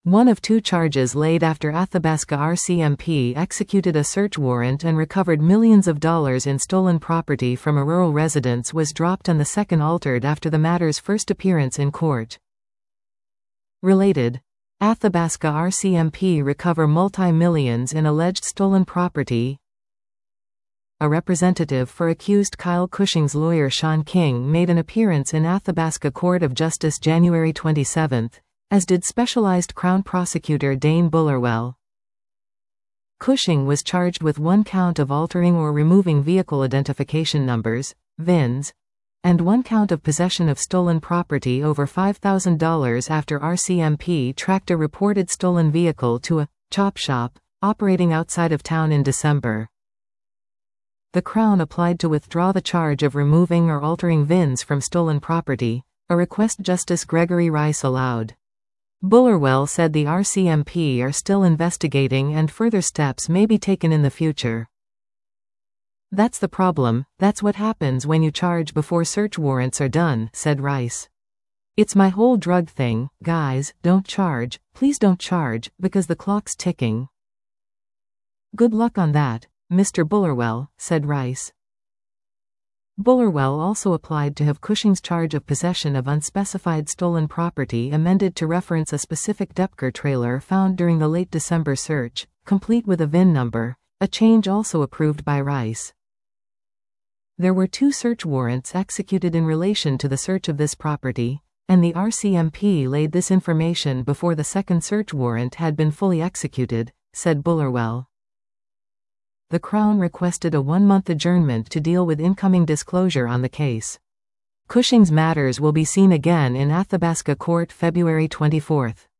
one of two charges laid after Athabasca RCMP executed a search warrant and recovered millions of dollars in stolen property from a rural residence, was dropped and the second altered after the matter's first appearance in court. Related. Athabasca RCMP recover multi-millions in alleged stolen property. A representative for accused Kyle Cushing's lawyer Sean King made an appearance in Athabasca Court of Justice January 27, as did Specialized Crown Prosecutor Dane Bullerwell. Cushing was charged with one count of altering or removing vehicle identification numbers, VINs, and one count of possession of stolen property over $5,000 after RCMP tracked a reported stolen vehicle to a chop shop operating outside of town in December. The Crown applied to withdraw the charge of removing or altering VINs from stolen property, a request Justice Gregory Rice allowed. Bullerwell said the RCMP are still investigating and further steps may be taken in the future. That's the problem, that's what happens when you charge before search warrants are done, said Rice. It's my whole drug thing, guys, don't charge, please don't charge, because the clock's ticking. Good luck on that, Mr. Bullerwell, said Rice. Bullerwell also applied to have Cushing's charge of possession of unspecified stolen property amended to reference a specific Depker trailer found during the late December search, complete with a VIN number, a change also approved by Rice. There were two search warrants executed in relation to the search of this property, and the RCMP laid this information before the second search warrant had been fully executed, said Bullerwell. The Crown requested a 1-month adjournment to deal with incoming disclosure on the case. Cushing's matters will be seen again in Athabasca Court February 24.